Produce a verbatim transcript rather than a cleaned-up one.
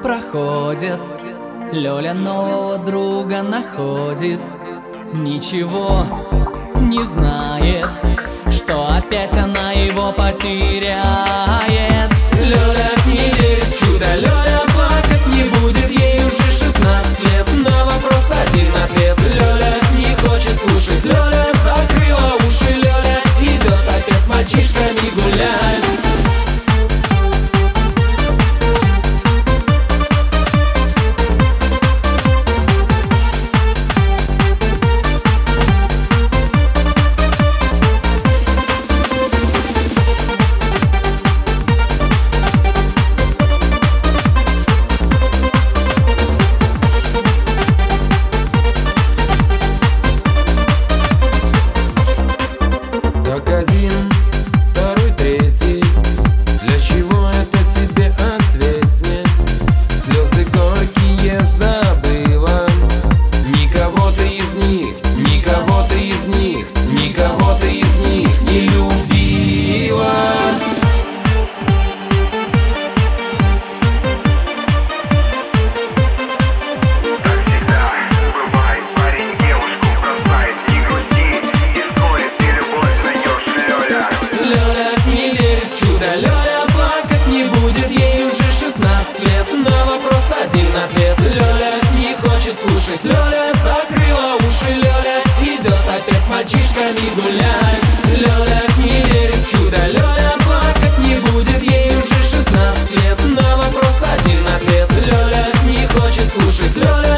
проходят, Лёля нового друга находит. Ничего не знает, что опять она его потеряет. Лёля не верит в чудо, Лёля плакать не будет. Ей уже шестнадцать лет, на вопрос один ответ. Лёля не хочет слушать, Лёля закрыла уши. Лёля идет опять с мальчишками гулять. Один, второй, третий. Для чего это тебе, ответь мне? Слезы горькие забыла. Никого ты из них, никого ты из них, никого ты из них не любила. Так всегда бывает, парень девушку бросает. Не грусти, и вскоре ты любовь найдешь, Лёля. Лёля не верит в чудо, Лёля плакать не будет. Ей уже шестнадцать лет, на вопрос один ответ. Лёля не хочет слушать, Лёля закрыла уши. Лёля идет опять с мальчишками гулять. Лёля не верит в чудо, Лёля плакать не будет. Ей уже шестнадцать лет, на вопрос один ответ. Лёля не хочет слушать, Лёля